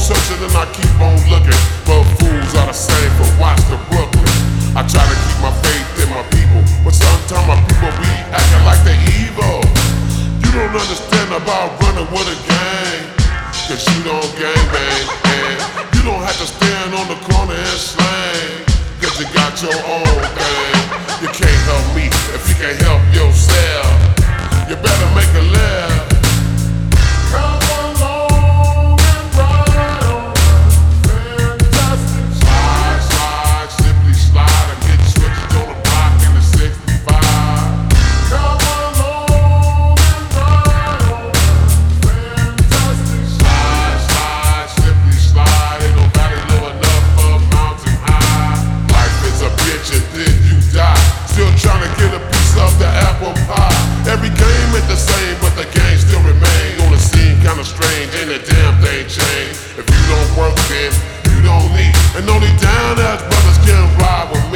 searching and I keep on looking, but fools are the same for watch the Brooklyn. I try to keep my faith in my people, but sometimes my people be acting like they evil. You don't understand about running with a gang, cause you don't gangbang, and you don't have to stand on the corner and slang, cause you got your own thing. You can't help me if you can't help yourself. You better make a left. Come along and ride on fantastic. Slide, slide, slippery slide, and get switched on the block in the 65. Come along and ride on fantastic. Slide, slide, slippery slide, ain't nobody low enough for mountain high. Life is a bitch and then you die. Still trying to get a piece of the apple pie. Every game ain't the same, but the game still remain. On the scene kinda strange, ain't a damn thing changed. If you don't work, then you don't need. And only down ass brothers can ride with me.